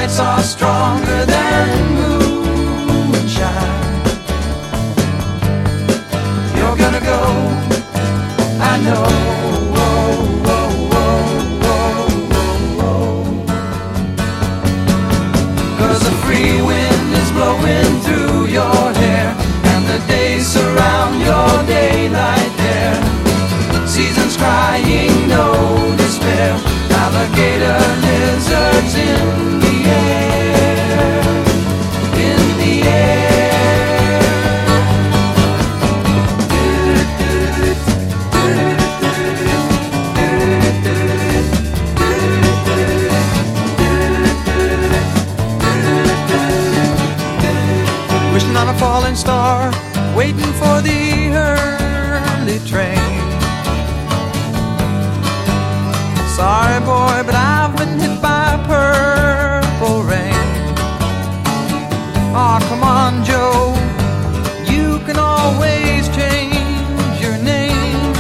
nights are stronger than moonshine. You're gonna go, I know. Free wind is blowing through your hair, and the days surround your daylight there. Seasons crying, no despair. Alligator lizards in the air, in the air. Wishing on a falling star, waiting for the early train. Sorry boy, but I've been hit by purple rain. Oh, come on Joe, you can always change your name.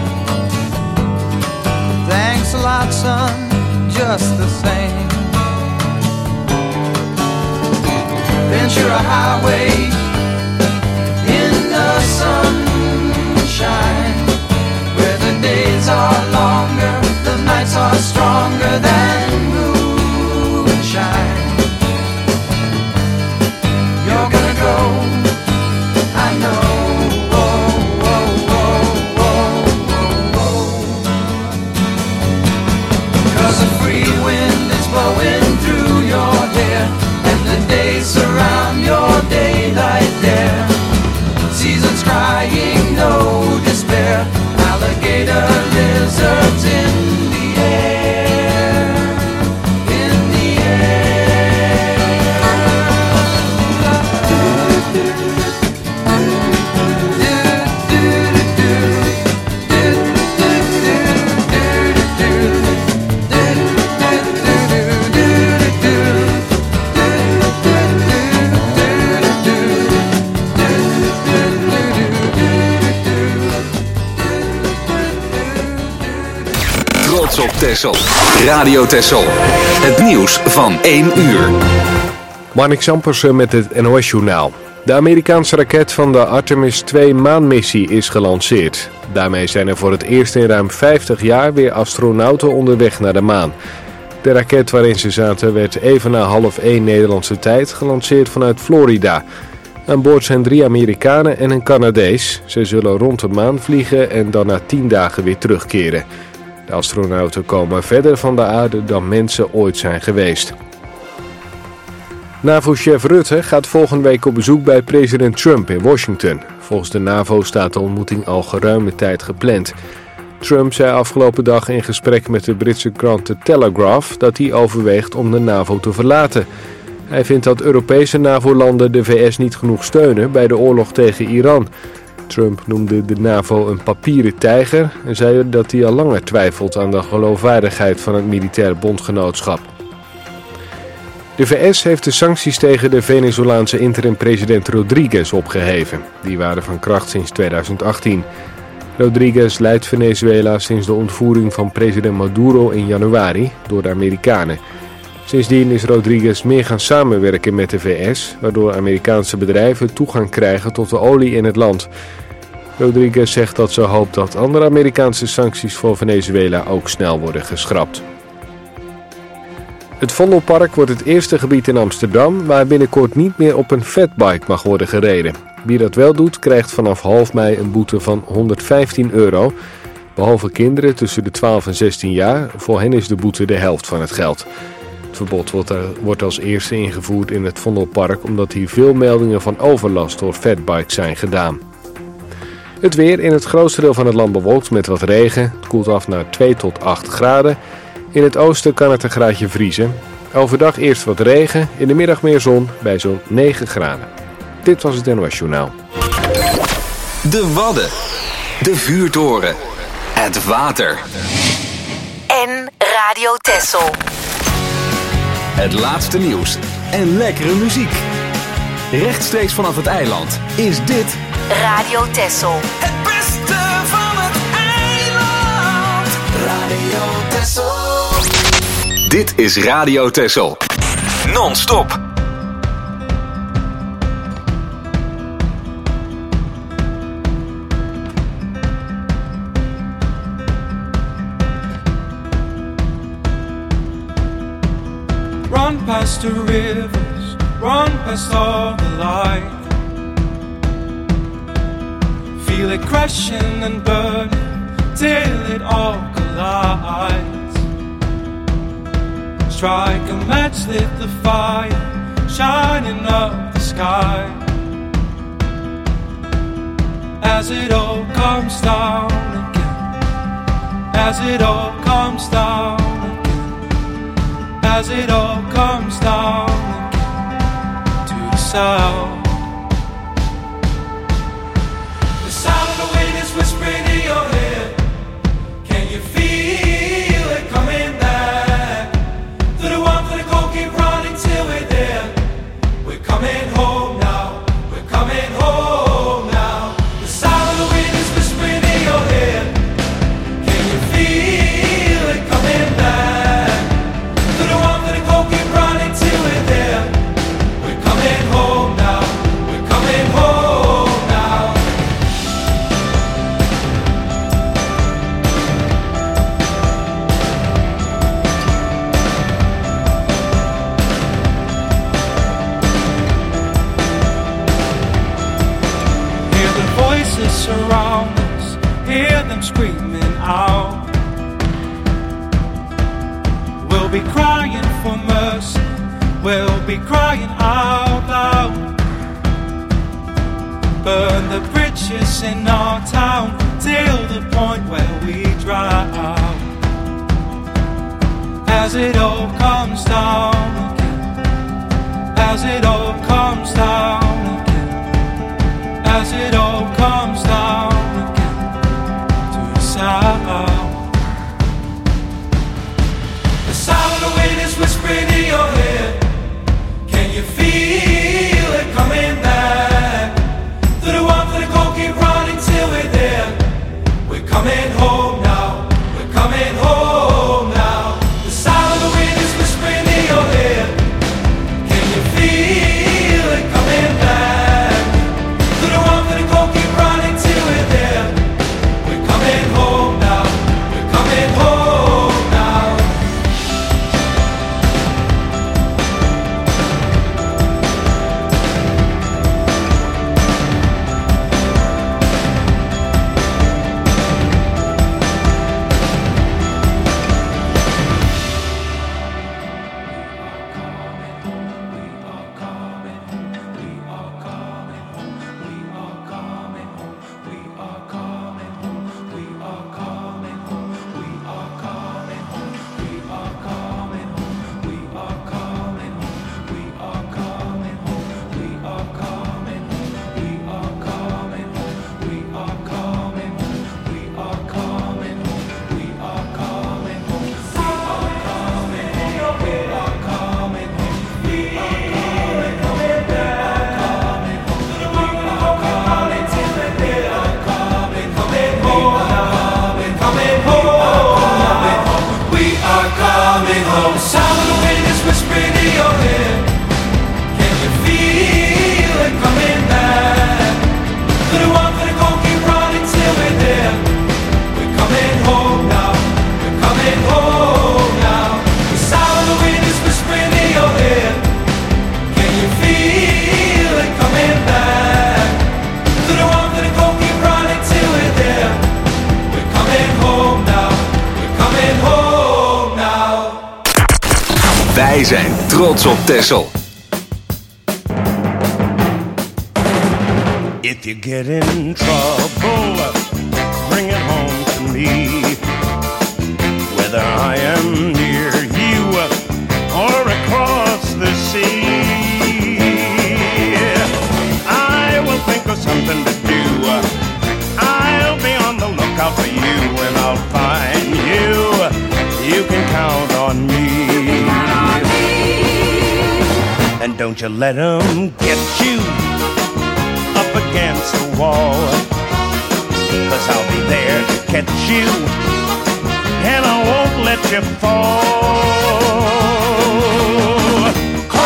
Thanks a lot son, just the same. Ventura Highway in the sunshine, where the days are longer, the nights are stronger than moonshine. You're gonna go, I know. Cause a free wind is blowing through your hair, the days surround your daylight there. Seasons crying, no despair. Alligator lizards in the air, in the Op Texel. Radio Texel. Het nieuws van 1 uur. Marnik Sampersen met het NOS-journaal. De Amerikaanse raket van de Artemis 2 maanmissie is gelanceerd. Daarmee zijn er voor het eerst in ruim 50 jaar weer astronauten onderweg naar de maan. De raket waarin ze zaten werd even na 12:30 Nederlandse tijd gelanceerd vanuit Florida. Aan boord zijn 3 Amerikanen en een Canadees. Ze zullen rond de maan vliegen en dan na 10 dagen weer terugkeren. De astronauten komen verder van de aarde dan mensen ooit zijn geweest. NAVO-chef Rutte gaat volgende week op bezoek bij president Trump in Washington. Volgens de NAVO staat de ontmoeting al geruime tijd gepland. Trump zei afgelopen dag in gesprek met de Britse krant The Telegraph dat hij overweegt om de NAVO te verlaten. Hij vindt dat Europese NAVO-landen de VS niet genoeg steunen bij de oorlog tegen Iran. Trump noemde de NAVO een papieren tijger en zei dat hij al langer twijfelt aan de geloofwaardigheid van het militaire bondgenootschap. De VS heeft de sancties tegen de Venezolaanse interim-president Rodriguez opgeheven. Die waren van kracht sinds 2018. Rodriguez leidt Venezuela sinds de ontvoering van president Maduro in januari door de Amerikanen. Sindsdien is Rodriguez meer gaan samenwerken met de VS, waardoor Amerikaanse bedrijven toegang krijgen tot de olie in het land. Rodriguez zegt dat ze hoopt dat andere Amerikaanse sancties voor Venezuela ook snel worden geschrapt. Het Vondelpark wordt het eerste gebied in Amsterdam waar binnenkort niet meer op een fatbike mag worden gereden. Wie dat wel doet, krijgt vanaf half mei een boete van €115. Behalve kinderen tussen de 12 en 16 jaar, voor hen is de boete de helft van het geld. Het verbod wordt als eerste ingevoerd in het Vondelpark omdat hier veel meldingen van overlast door fatbikes zijn gedaan. Het weer in het grootste deel van het land bewolkt met wat regen. Het koelt af naar 2 tot 8 graden. In het oosten kan het een graadje vriezen. Overdag eerst wat regen, in de middag meer zon bij zo'n 9 graden. Dit was het NOS Journaal. De Wadden. De vuurtoren. Het water. En Radio Texel. Het laatste nieuws en lekkere muziek. Rechtstreeks vanaf het eiland is dit Radio Texel. Het beste van het eiland. Radio Texel. Dit is Radio Texel. non-stop. Run past the rivers, run past all the light. Feel it crashing and burning till it all collides. Strike a match, lit the fire, shining up the sky. As it all comes down again, as it all comes down again, as it all comes down again to the sound. The sound of the wind is whispering in your head. Can you feel it coming back? To the one for the cold, keep running till we're there. We're coming home now, we're coming home now. The sound of the wind is whispering in your head. Can you feel it coming back? To the one for the cold, keep running till we're there. We're coming home now, we're coming home now. Hear the voices surround us, hear them screaming out. We'll be crying for mercy, we'll be crying out loud. Burn the bridges in our town till the point where we drown. As it all comes down again, as it all comes down again, as it all comes down again to the sound. The sound of the wind is whispering in your head. Can you feel it coming back? To the one for the cold, keep running till we're there. We're coming home now, we're coming home now. The sound of the wind is whispering in your head. Can you feel it coming back? To the one for the cold, keep running till we're there. We're coming home now, we're coming home now. Wij zijn trots op Texel. If you get in trouble, bring it home to me. Whether I am near you or across the sea, I will think of something to do. I'll be on the lookout for you and I'll find you. You can count on me. And don't you let them get you up against the wall, 'cause I'll be there to catch you and I won't let you fall.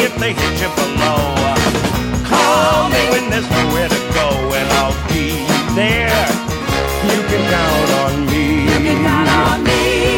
if they hit you below. Call me when there's nowhere to go, and I'll be there. You can count on me. You can count on me.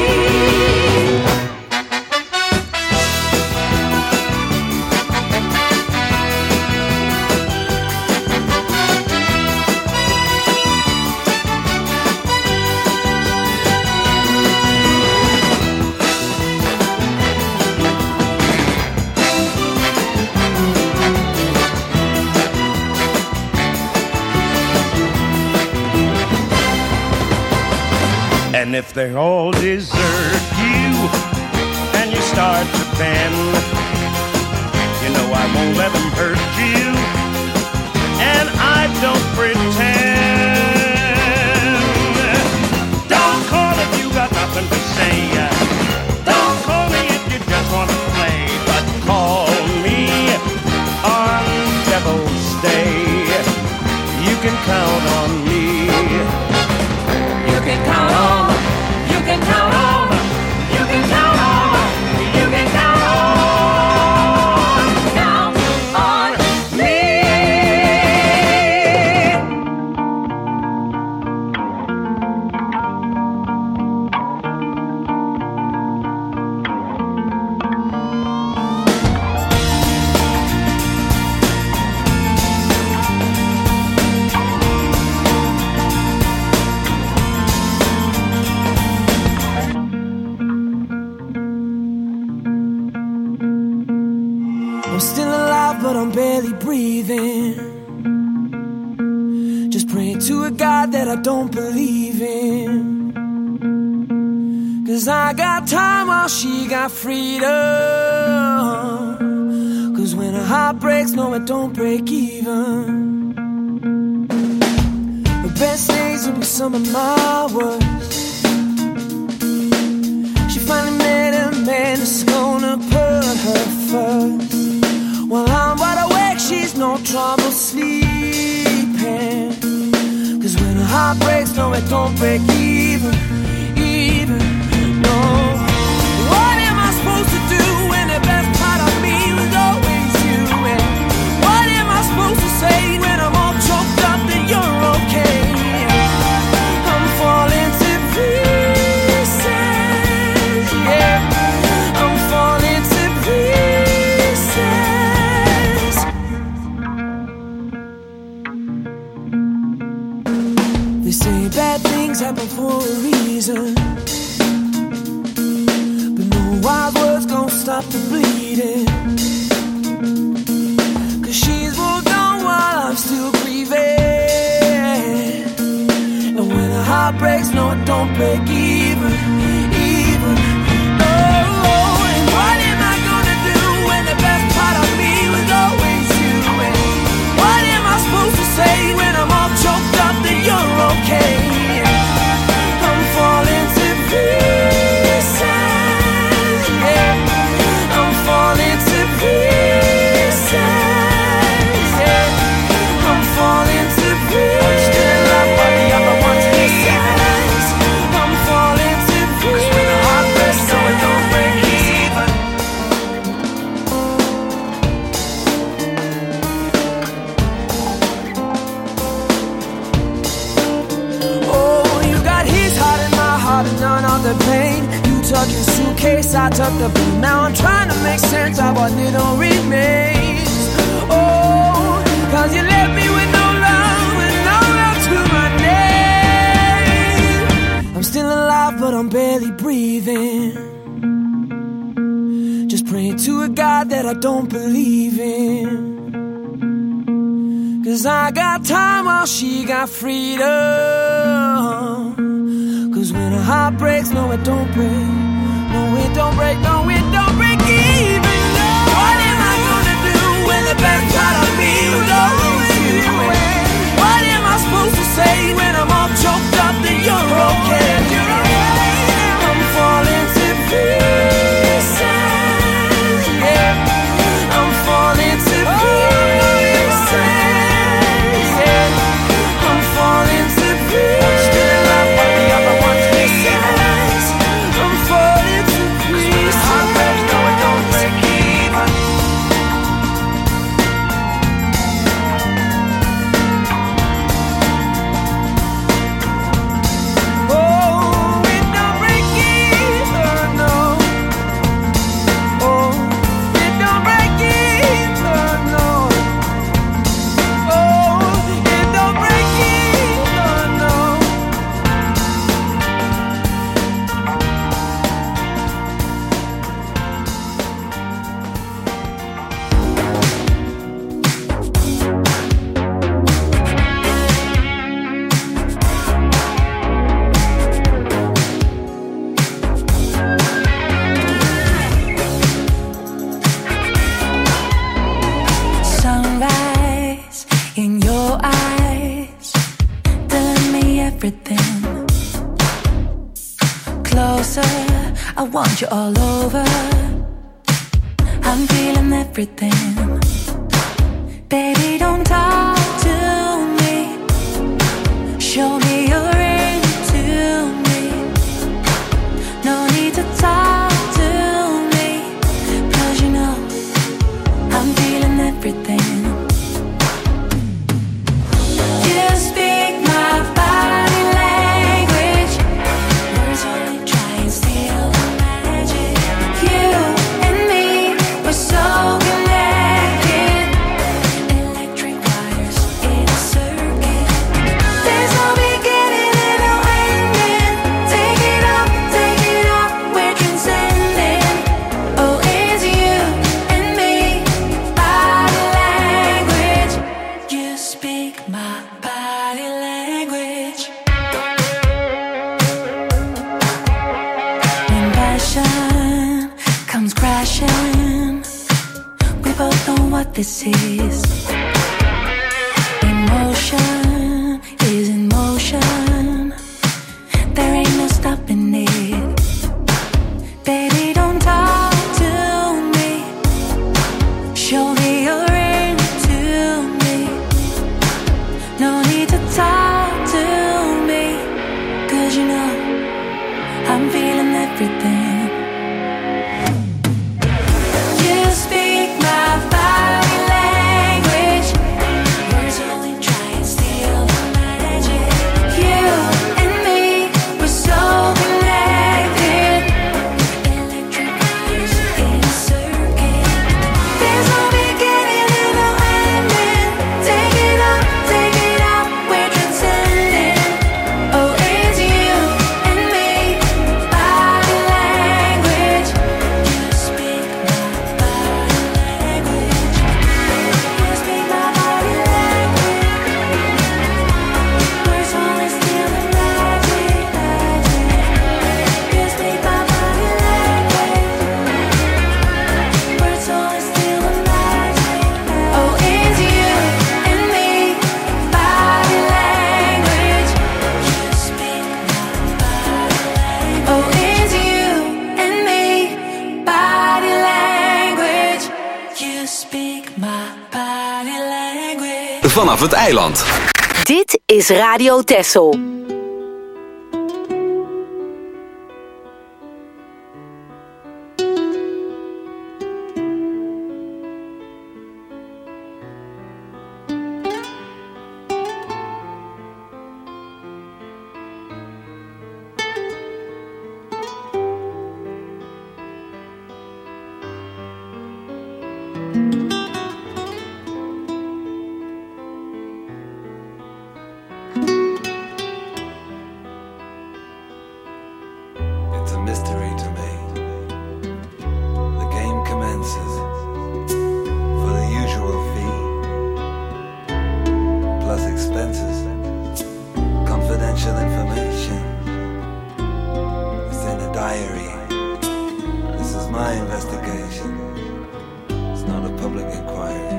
And if they all desert you and you start to bend, you know I won't let them hurt you, and I don't pretend. Don't call if you got nothing to say. Don't call me if you just want to play, but call me on Devil's Day. You can count on me. You can count on. You can count on. You can count on. You can count on. Count on me. I'm still alive, but I'm barely breathing. Just praying to a God that I don't believe in. 'Cause I got time while she got freedom. 'Cause when a heart breaks, no, it don't break even. The best days will be some of my worst. She finally met a man that's gonna put her first. While I'm wide awake, she's no trouble sleeping. 'Cause when a heart breaks, no, it don't break even, no. What am I supposed to do when the best part of me was always you? And what am I supposed to say when I'm all choked up that you're okay? I'm falling to pieces, yeah. I'm falling to pieces. They say bad things happen for a reason, but no wild words gon' stop the bleeding. 'Cause she's moved on while I'm still grieving. And when a heart breaks, no, it don't break even, no. And what am I gonna do when the best part of me was always you? And what am I supposed to say when I'm all choked up that you're okay? I'm falling to pieces, yeah. I'm falling to pieces, yeah. I'm falling to pieces. Still alive, but the other one's pieces. I'm falling to pieces. 'Cause when the heart breaks, no, it don't break even. Oh, you got his heart and my heart and none of the pain. You took your suitcase, I took the blue. Now I'm trying to make sense of what little remains. Oh, 'cause you left me with no love and no love to my name. I'm still alive, but I'm barely breathing. Just praying to a God that I don't believe in. 'Cause I got time while she got freedom. 'Cause when a heart breaks, no, it don't break. No, it don't break, no, it don't break even. No. What am I gonna do when the best part of me was always you? What am I supposed to say when I'm all choked up that you're okay? I'm falling to pieces, yeah. I'm falling to pieces, yeah. I'm falling to pieces. Still alive, but the other one's pieces. I'm falling to pieces. Heart breaks, no, it don't break even. I want you all over. I'm feeling everything. Baby, don't talk to me. Show me you're into me. No need to talk to me, 'cause you know I'm feeling everything. You speak my body language. Words only try and steal the magic. You and me, we're so connected. Electric wires in a circuit. There's no beginning and no ending. Take it up, we're transcending. Oh, it's you and me, body language. You speak my body language. When passion comes crashing, we both know what this is. Emotion is in motion. There ain't no stopping it. Baby, don't talk to me. Show me you're into me. No need to talk to me, 'cause you know I'm feeling everything. You speak my body language. Words only try and steal the magic. You and me, we're so connected. Electric wires in a circuit. There's no beginning and no ending. Take it up, we're transcending. Oh, it's you and me, body language. You speak my body language. You speak my body language. Words only steal the magic. You speak my body language. Words only steal the magic. Oh, it's you and me, body language. You speak my body language. Oh, it's you and me, body language. You speak my body language. Vanaf het eiland. Dit is Radio Texel. It's a mystery to me. The game commences for the usual fee, plus expenses, confidential information. It's in a diary. This is my investigation. It's not a public inquiry.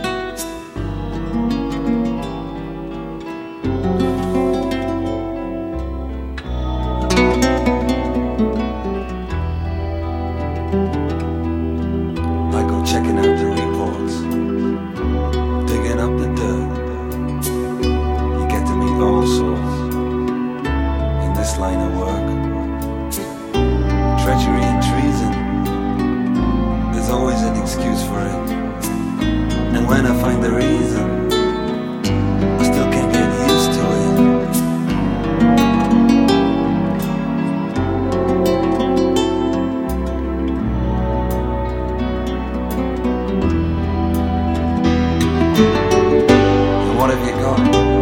I go checking out the reports, digging up the dirt. You get to meet all sorts in this line of work. Treachery and treason, there's always an excuse for it. And when I find the reason, I still can't get used to it. And what have you got?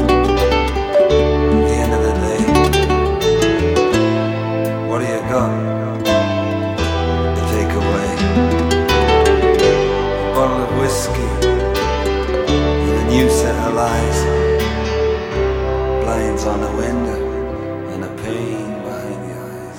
At the end of the day, what do you got to take away? A bottle of whiskey and a new set of lies, blinds on the window and a pain behind the eyes.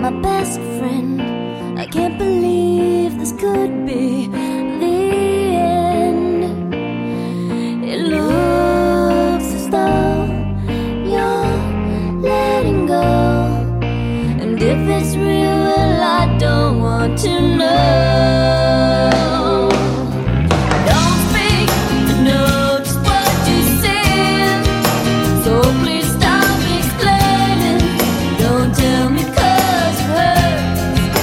my best friend. I can't believe this could be the end. It looks as though you're letting go, and if it's real, well, I don't want to know. Don't speak, I know just what you said, so please stop explaining. Don't tell me 'cause it hurts.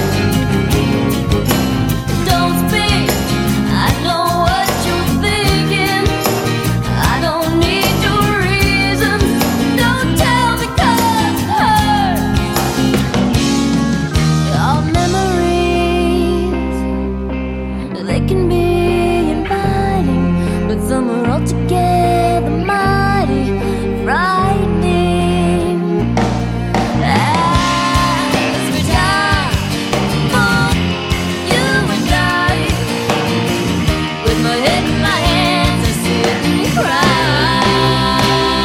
Don't speak, I know what you're thinking. I don't need your reasons. Don't tell me 'cause it hurts. Our memories, they can be inviting, but some are altogether mighty frightening. As we die for you and I, with my head in my hands, I sit and cry.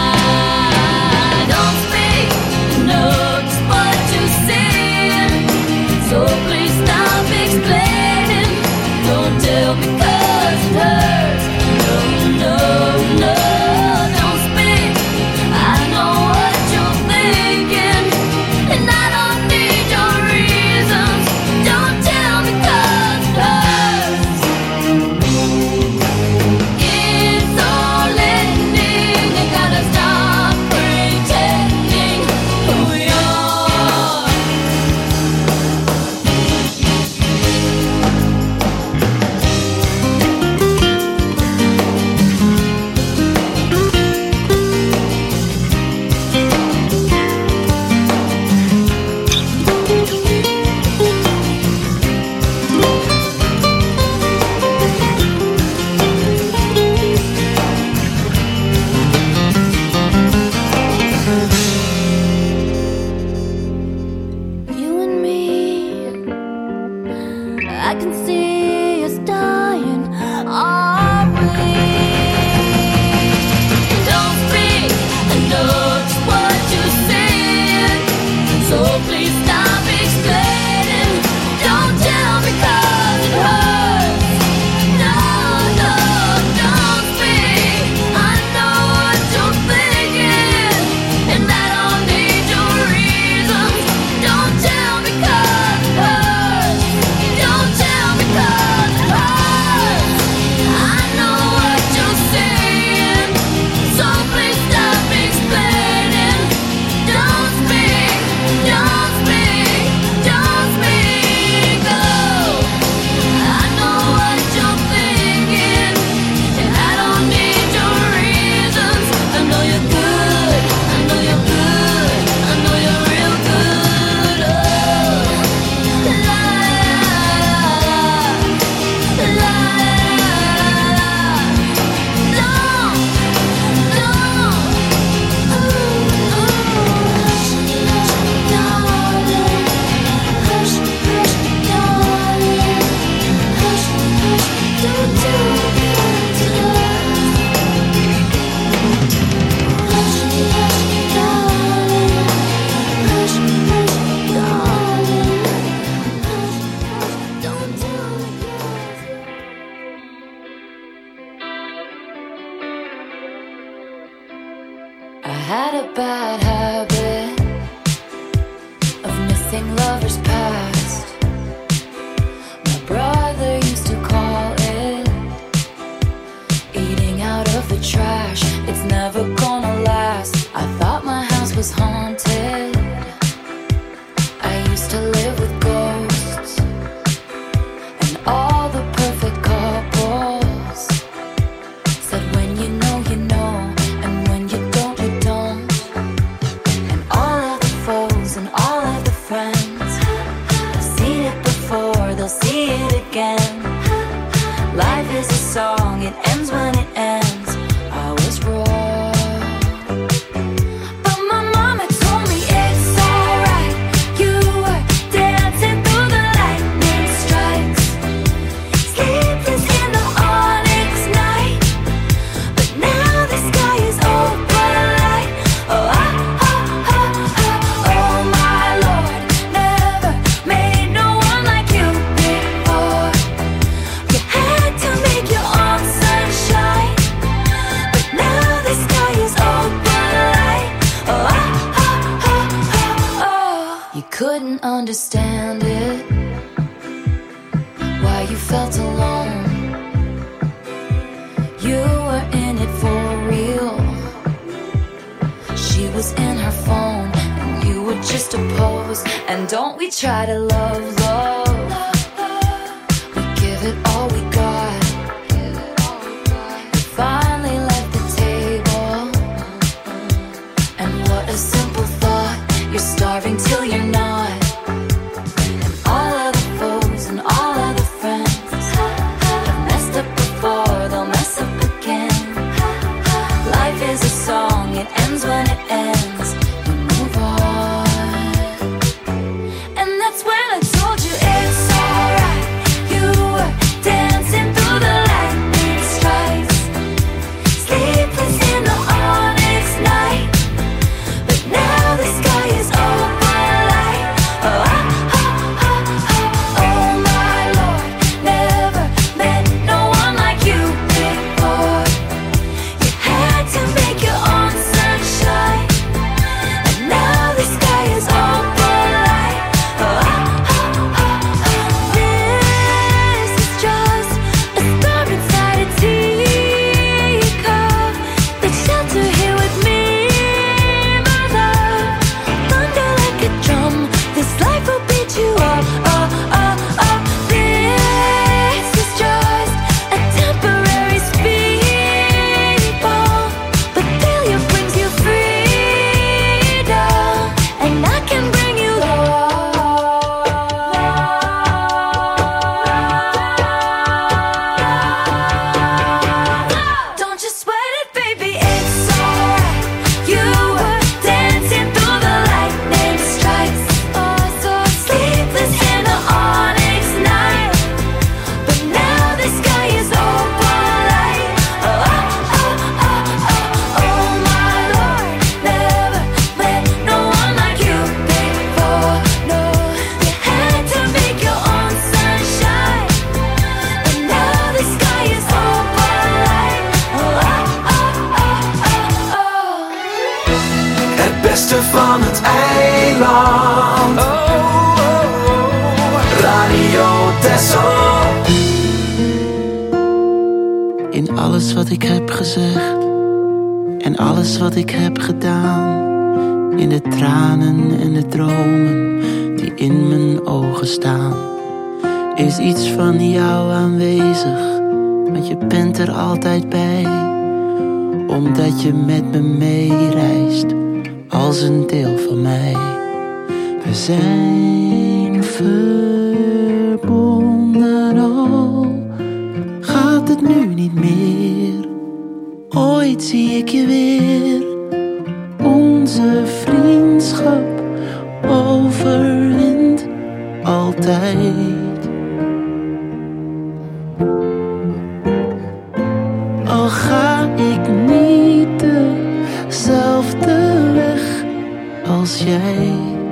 Don't speak, you know just what you said, so please stop explaining. Don't tell me 'cause it hurts. No, no, no, don't speak. I know what you're thinking, and I don't need your reasons. Don't tell me 'cause it hurts. It's all ending. You gotta stop pretending who you are. You and me, I can see us dying, are we? Don't speak, I know just what you said, so please stop explaining. Don't tell me 'cause it hurts. No, no, don't speak. I know what you're thinking, and I don't need your reasons. Don't tell me 'cause it hurts. Don't tell me 'cause it hurts. I know what you're saying, so please stop explaining. Don't speak, don't speak, don't speak. Oh, I know what you're thinking, and I don't need your reasons. I know you're good, I know you're good, I know you're real good. Oh, la la la la. Don't, hush, hush, darling. Hush, hush, darling. Hush, hush, don't tell me 'cause it hurts. Hush, hush, darling. Hush, hush, darling. Hush, hush, don't tell me 'cause it I had a bad habit of missing lovers past. My brother used to call it eating out of the trash. It's never gonna last. I thought my house was haunted. I used to live with ghosts and all the perfect couples said when you know, and when you don't, you don't. And all of the foes and all of the friends have seen it before, they'll see it again. Life is a song, it ends when it ends. I was didn't understand it, why you felt alone. You were in it for real. She was in her phone and you were just a pose. And don't we try to love, love. We give it all we got. We finally left the table. And what a simple thought. You're starving till you're not. And all of the foes and all of the friends have messed up before, they'll mess up again. Life is a song, it ends when it ends. You move on. And that's when I told you it's alright. You were dancing through the lightning strikes, sleepless in the onyx night. But now the sky is open light. Oh, oh, oh, oh, oh my Lord. Never met no one like you before. You had to make your own sunshine. And now the sky is open light. Oh, oh, oh, oh. This is just a storm inside a teacup. The shelter here with me, my love. Thunder like a drum, this life will beat you up. Oh, oh, oh. This is just a temporary speed bump, but failure brings you freedom, and I can bring you love. Don't you sweat it, baby, it's alright. You were dancing through the lightning strikes, oh, so sleepless in the onyx night. But now the sky is open light. Oh, oh, oh, oh, oh, oh my Lord. Never met no one like you before. No, you had to make your own sunshine. And now the sky is open light. Oh, oh, oh, oh, oh, oh. Het beste van het eiland. Radio Texel. In alles wat ik heb gezegd en alles wat ik heb gedaan, in de tranen en de dromen die in mijn ogen staan, is iets van jou aanwezig, want je bent er altijd bij, omdat je met me meereist als een deel van mij. We zijn verbonden, al gaat het nu niet meer. Ooit zie ik je weer. Onze vriendschap overwint altijd. Al ga ik niet dezelfde weg als jij.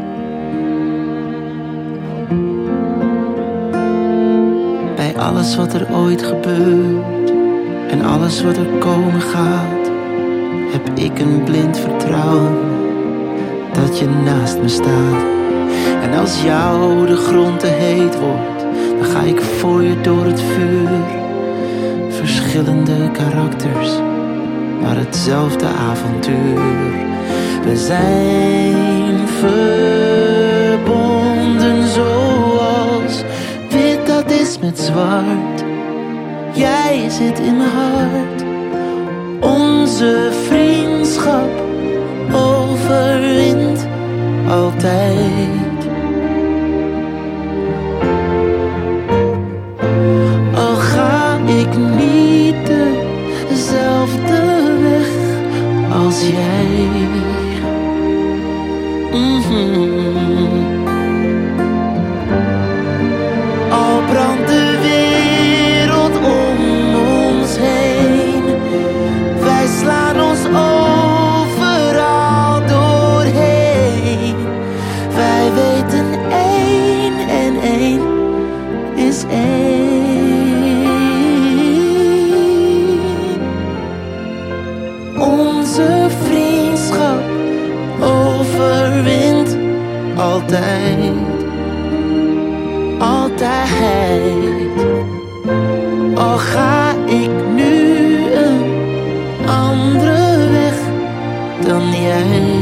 Bij alles wat er ooit gebeurt en alles wat er komen gaat, heb ik een blind vertrouwen dat je naast me staat. En als jou de grond te heet wordt, dan ga ik voor je door het vuur. Verschillende karakters, maar hetzelfde avontuur. We zijn verbonden zoals wit dat is met zwart. Jij zit in mijn hart. Onze vriendschap overwint altijd. Al ga ik niet dezelfde weg als jij. Al brandt de wereld om ons heen, wij slaan ons overal doorheen. Wij weten 1 en 1 is 1. Onze vriendschap overwint altijd. altijd. Al ga ik nu een andere weg dan jij.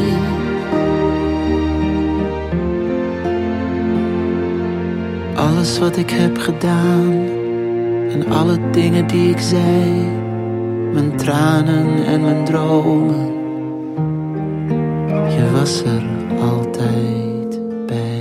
Alles wat ik heb gedaan en alle dingen die ik zei, mijn tranen en mijn dromen, je was er altijd bij.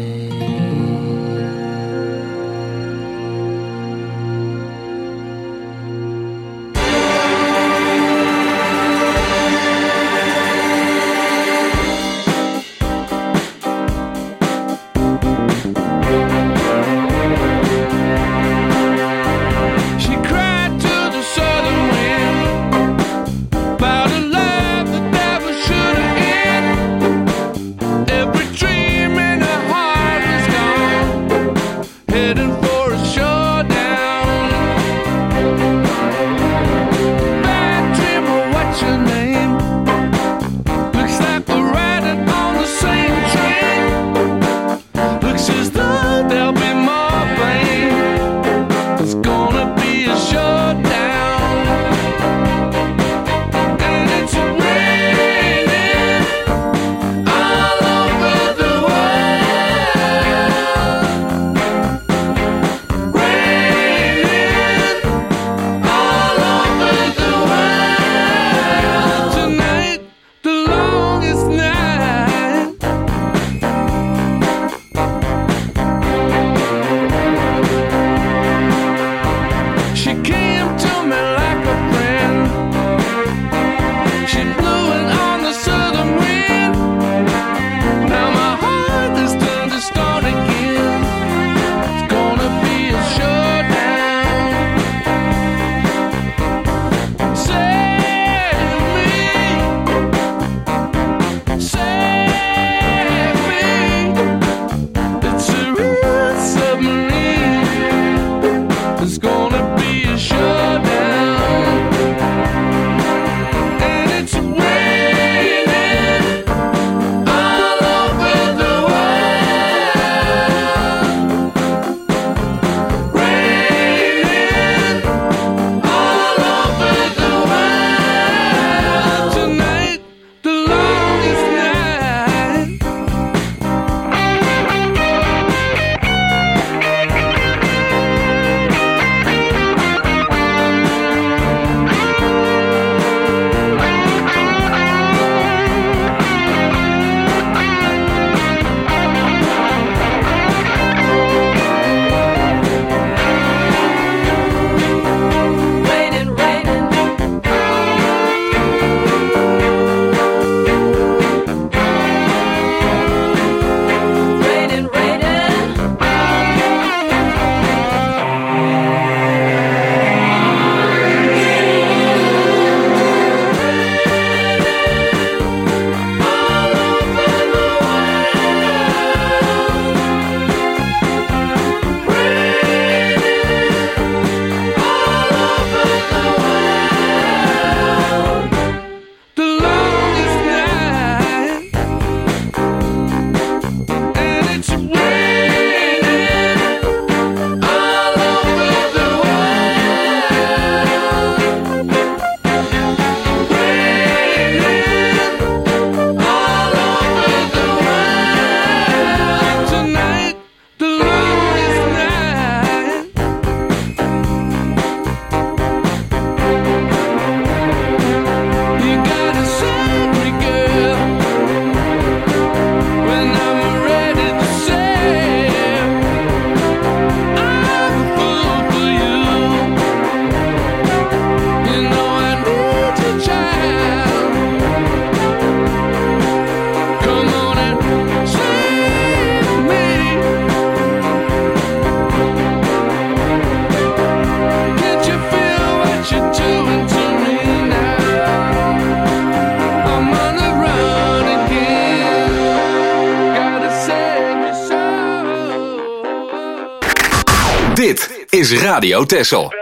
Dit is Radio Texel.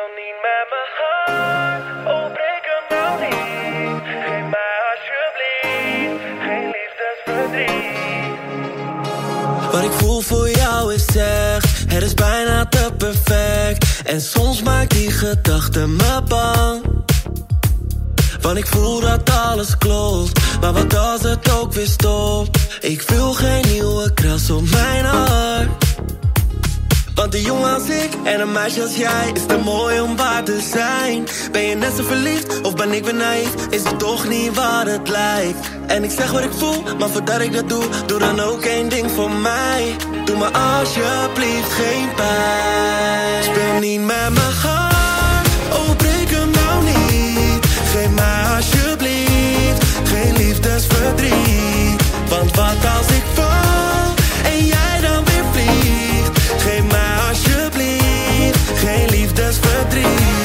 Wat ik voel voor jou is echt, het is bijna te perfect. En soms maakt die gedachte me bang. Want ik voel dat alles klopt. Maar wat als het ook weer stopt? Ik wil geen nieuwe kras op mijn hart. Want een jongen als ik en een meisje als jij is te mooi om waar te zijn. Ben je net zo verliefd of ben ik weer naïef? Is het toch niet wat het lijkt? En ik zeg wat ik voel, maar voordat ik dat doe, doe dan ook één ding voor mij. Doe me alsjeblieft geen pijn. Speel niet met mijn hart, oh breek hem nou niet. Geef mij alsjeblieft geen liefdesverdriet. Want wat als ik val en jij dan weer vliegt? Geef mij alsjeblieft geen liefdesverdriet.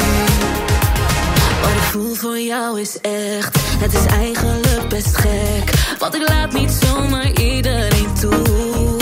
Wat ik voel voor jou is echt. Het is eigenlijk best gek. Want ik laat niet zomaar iedereen toe.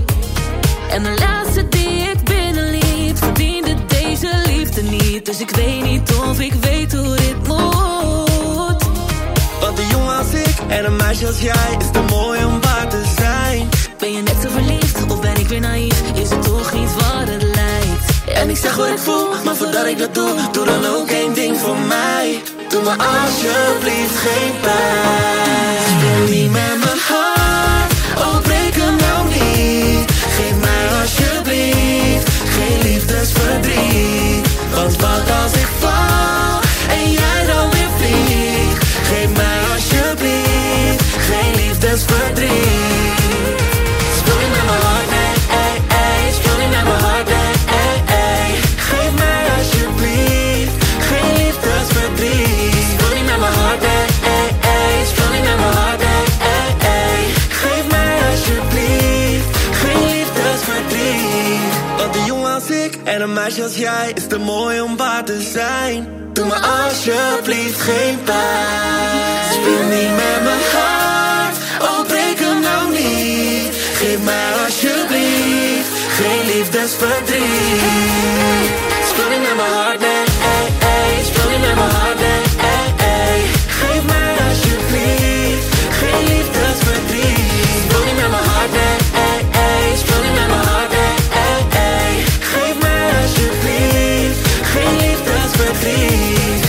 En de laatste die ik binnenliet verdiende deze liefde niet. Dus ik weet niet of ik weet hoe dit moet. Want een jongen als ik en een meisje als jij is te mooi om waar te zijn. Ben je net zo verliefd of ben ik weer naïef? Is het toch niet wat het lijkt? En ik zeg wat ik voel, maar voordat ik dat doe, doe dan ook één ding voor mij. Doe me alsjeblieft geen pijn. Speel niet met mijn hart, oh breek hem nou niet. Geef mij alsjeblieft geen liefdesverdriet. Want wat als ik val en jij dan weer vliegt? Geef mij alsjeblieft geen liefdesverdriet. Speel niet met mijn hart, nee, ey, ey. Speel niet met mijn hart, nee, ey, ey. Geef mij alsjeblieft geen liefdesverdriet. Speel niet met mijn hart, nee, ey, ey. Speel niet met mijn hart, nee, ey, ey. Geef mij alsjeblieft geen liefdesverdriet. Want een jongen als ik en een meisje als jij is te mooi om waar te zijn. Doe me alsjeblieft geen pijn. Speel niet met mijn hart, oh breek hem nou niet. Geef mij alsjeblieft geen liefdesverdriet. Speel niet met mijn hart, nee, ey, ey. Speel niet met mijn hart, nee, ey, ey. Geef mij alsjeblieft geen liefdesverdriet. Speel niet met mijn hart, nee, ey, ey. Speel niet met mijn hart, nee, ey, ey. Geef mij alsjeblieft geen liefdesverdriet.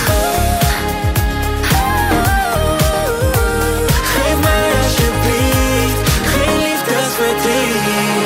Geef mij alsjeblieft geen liefdesverdriet.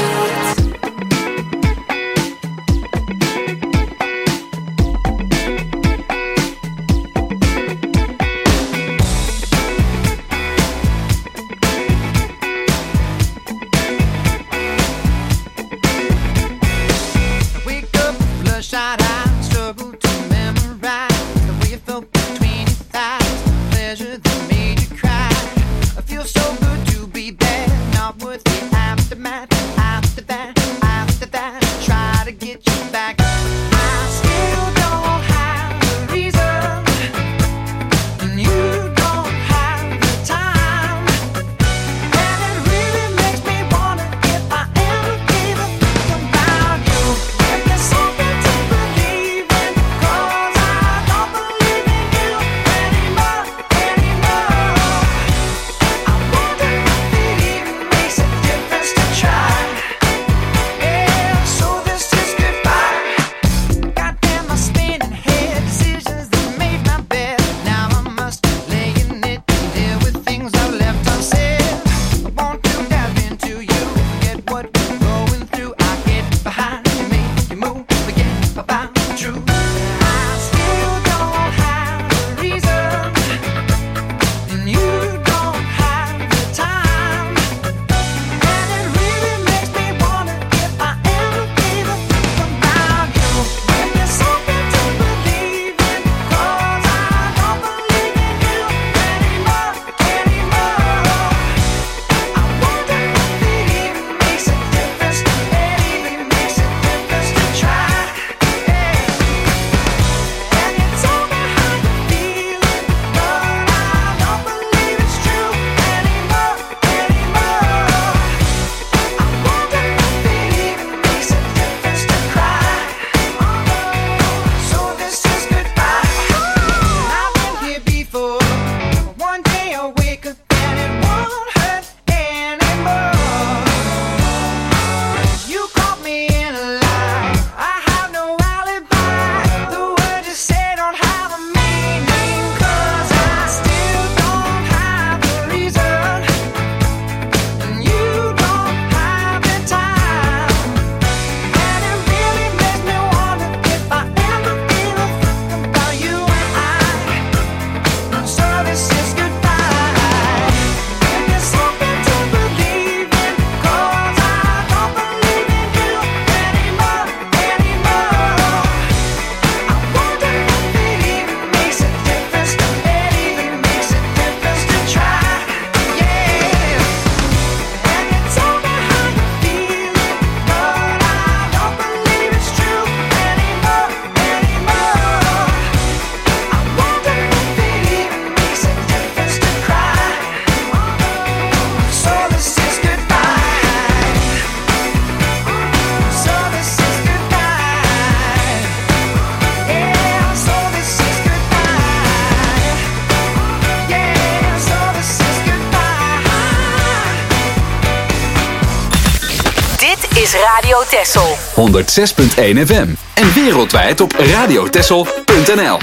is Radio Texel. 106.1 FM en wereldwijd op radiotexel.nl.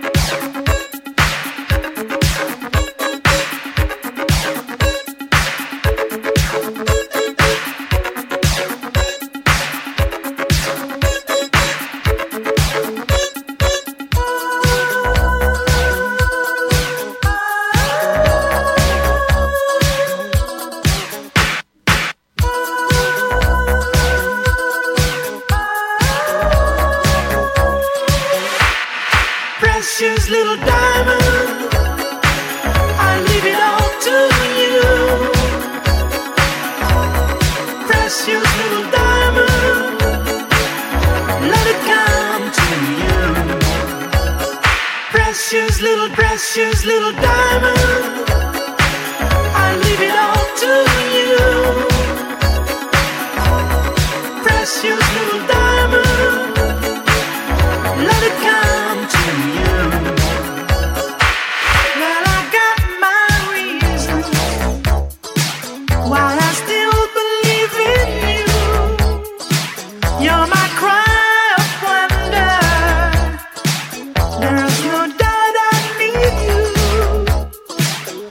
Precious little diamond, I leave it all to you. Precious little diamond, let it come to you. Precious little diamond, I leave it all to you. Precious little diamond, let it come to you. Well, I got my reasons why I still believe in you. You're my cry of wonder. There's no doubt I need you.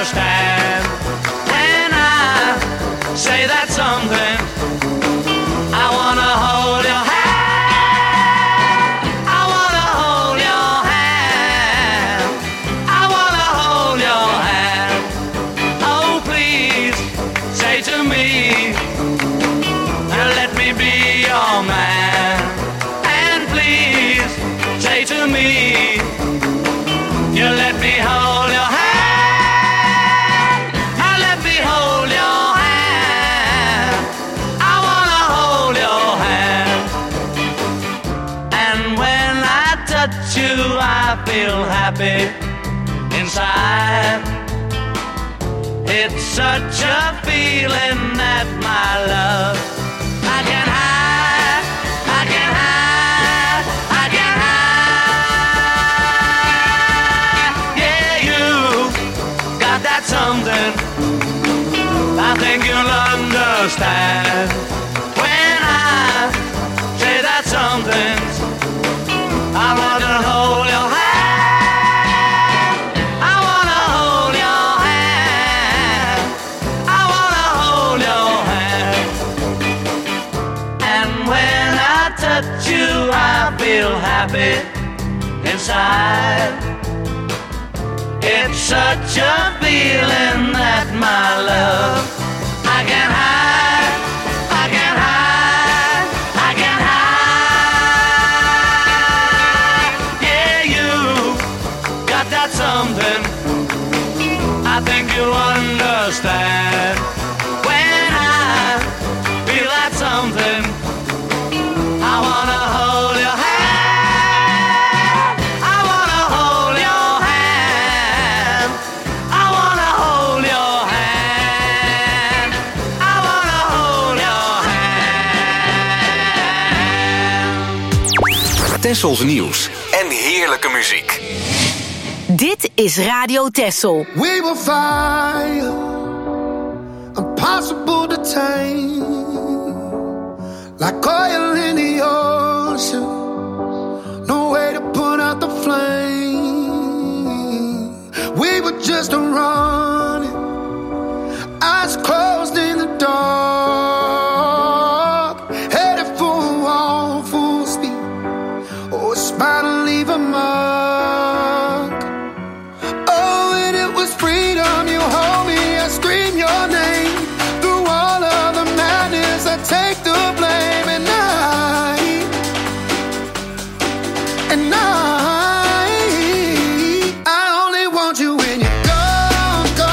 understand when I say that something. I wanna hold your hand. I wanna hold your hand. I wanna hold your hand. Oh, please say to me, let me be your man. And please say to me, you let me hold your hand. Let me hold your hand. I wanna hold your hand. And when I touch you, I feel happy inside. It's such a feeling that my love I can hide, I can hide, I can hide. Yeah, you got that something I think you'll understand when I say that something. I wanna hold your hand. I wanna hold your hand. I wanna hold your hand. And when I touch you, I feel happy inside. It's such a feeling that my love I can hide, I can hide, I can hide. Yeah, you got that something I think you'll understand when I feel that something. I wanna hold your hand. I wanna hold your hand. I wanna hold your hand. I wanna hold your hand. Tessels nieuws en heerlijke muziek. Dit is Radio Tessel. We will fire, impossible to tame, like oil in the ocean, no way to put out the flame. We were just running, eyes closed in the dark, headed for a wall, full speed. Oh, it's bound to leave a mark. Oh, and it was freedom. You hold me, I scream your name. Through all of the madness, I take the blame. And I only want you when you're gone, gone.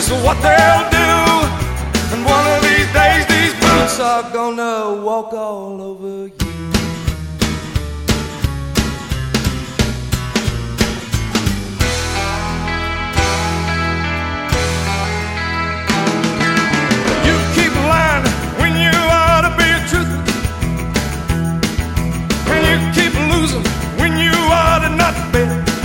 just what they'll do. And one of these days these boots are gonna walk all over you. You keep lying when you ought to be a truther, and you keep losing when you ought to not be.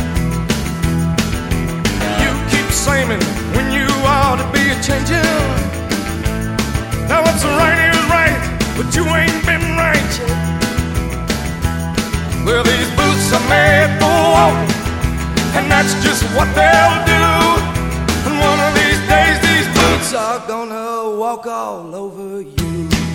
You keep saying when you ought to be a changing. Now what's right is right, but you ain't been right yet. Well, these boots are made for walking, and that's just what they'll do. And one of these days these boots are gonna walk all over you.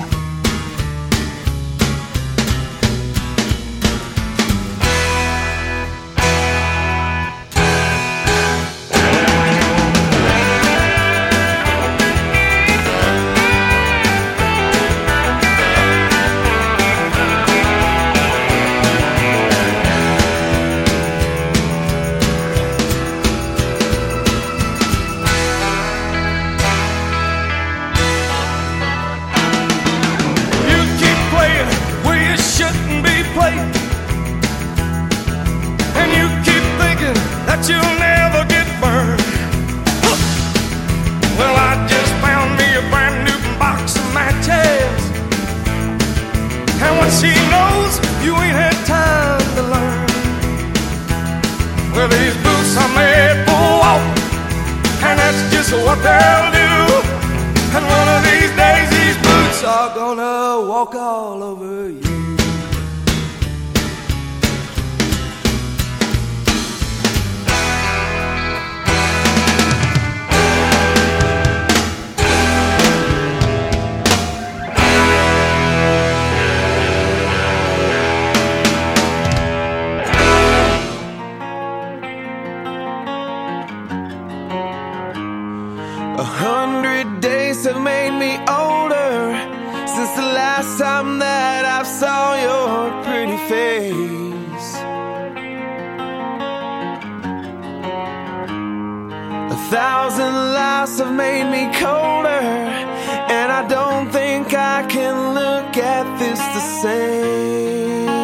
And you keep thinking that you'll never get burned. Well, I just found me a brand new box of matches, and what she knows you ain't had time to learn. Well, these boots are made for walking, and that's just what they'll do. And one of these days these boots are gonna walk all over you. Have made me older since the last time that I saw your pretty face. 1,000 lives have made me colder, and I don't think I can look at this the same.